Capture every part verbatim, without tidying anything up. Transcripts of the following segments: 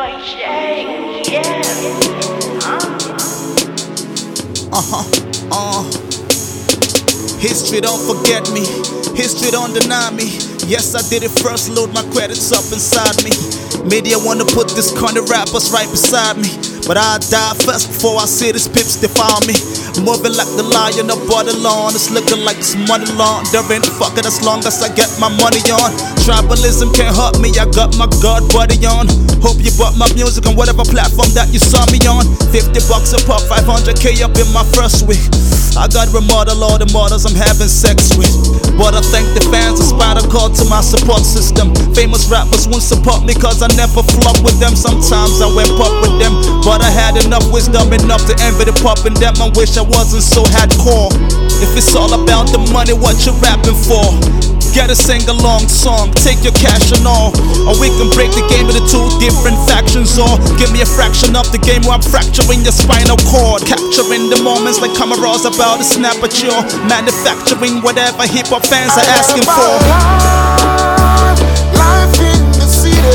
Uh-huh, uh History don't forget me, history don't deny me. Yes, I did it first, load my credits up inside me. Media wanna put this kind of rappers right beside me, but I die first before I see these pips defile me. Moving like the lion above the lawn, it's looking like it's money laundering. Fuck it, as long as I get my money on. Tribalism can't hurt me, I got my God buddy on. Hope you bought my music on whatever platform that you saw me on. Fifty bucks a pop, five hundred K up in my first week. I got remodel all the models I'm having sex with, but I thank the fans of Spinal Cord to my support system. Famous rappers won't support me cause I never flop with them. Sometimes I went pop with them, but I had enough wisdom enough to envy the pop in them. I wish I wasn't so hardcore. If it's all about the money, what you rapping for? Get a sing-along song, take your cash and all, or we can break the game into two different factions. Or give me a fraction of the game where I'm fracturing your spinal cord, capturing the moments like cameras about to snap at you, manufacturing whatever hip-hop fans are asking for. Life in the city,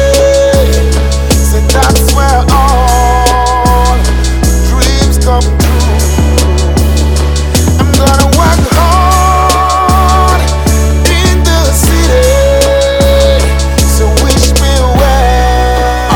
so that's where all dreams come true. I'm gonna work hard in the city, so wish me well.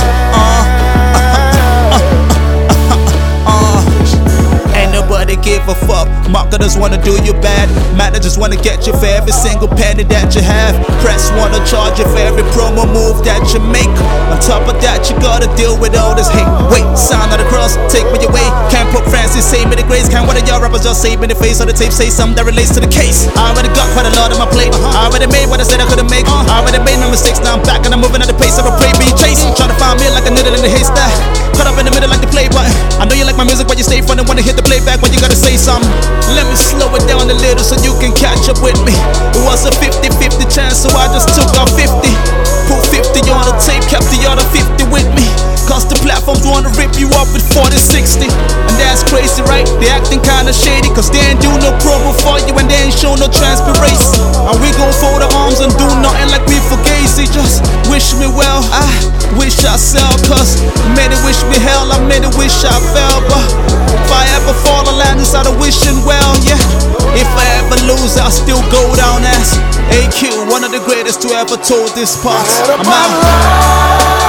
Ain't nobody give a fuck. Marketers wanna do you bad, managers wanna get you for every single penny that you have. Press wanna charge you for every promo move that you make. On top of that, you gotta deal with all this hate. Wait, sign of the cross, take me away. Can't put Francis, save me the grace. Can't one of y'all rappers just save me the face on the tape, say something that relates to the case. I already got quite a lot on my plate. I already made what I said I couldn't make. I already made no mistakes, now I'm back and I'm moving at the pace of a prey being chased. Trying to find me like a needle in the haystack, caught up in the middle like the play button. I know you like my music, but you stay front and wanna hit the playback when you gotta say something. Let me slow it down a little so you can catch up with me. It was a fifty fifty chance, so I just took out fifty. Put fifty on the tape, kept the other fifty with me. Cause the platforms wanna rip you up with forty sixty. And that's crazy, right? They acting kinda shady, cause they ain't do no promo for you and they ain't show no transparency. And we gon' fold our arms and do nothing like we fugazi. Just wish me well, I wish I sell. Cause many wish me hell, I many wish I fell. But if I ever fall, I land inside of wishing well, yeah. If I ever lose, I'll still go down as A Q, one of the greatest to ever told this part. I'm out.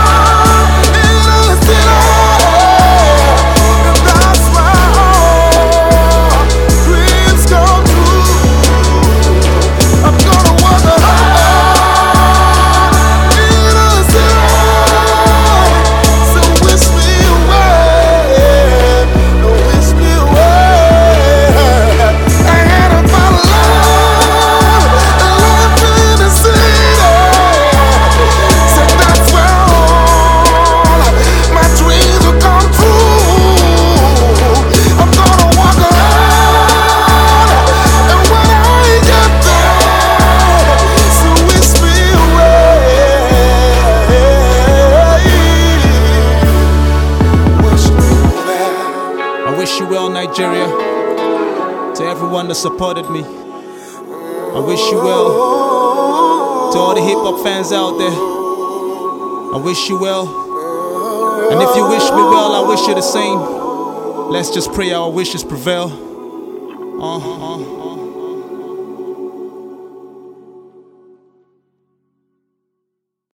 I wish you well, Nigeria. To everyone that supported me, I wish you well. To all the hip-hop fans out there, I wish you well. And if you wish me well, I wish you the same. Let's just pray our wishes prevail. Uh, uh, uh.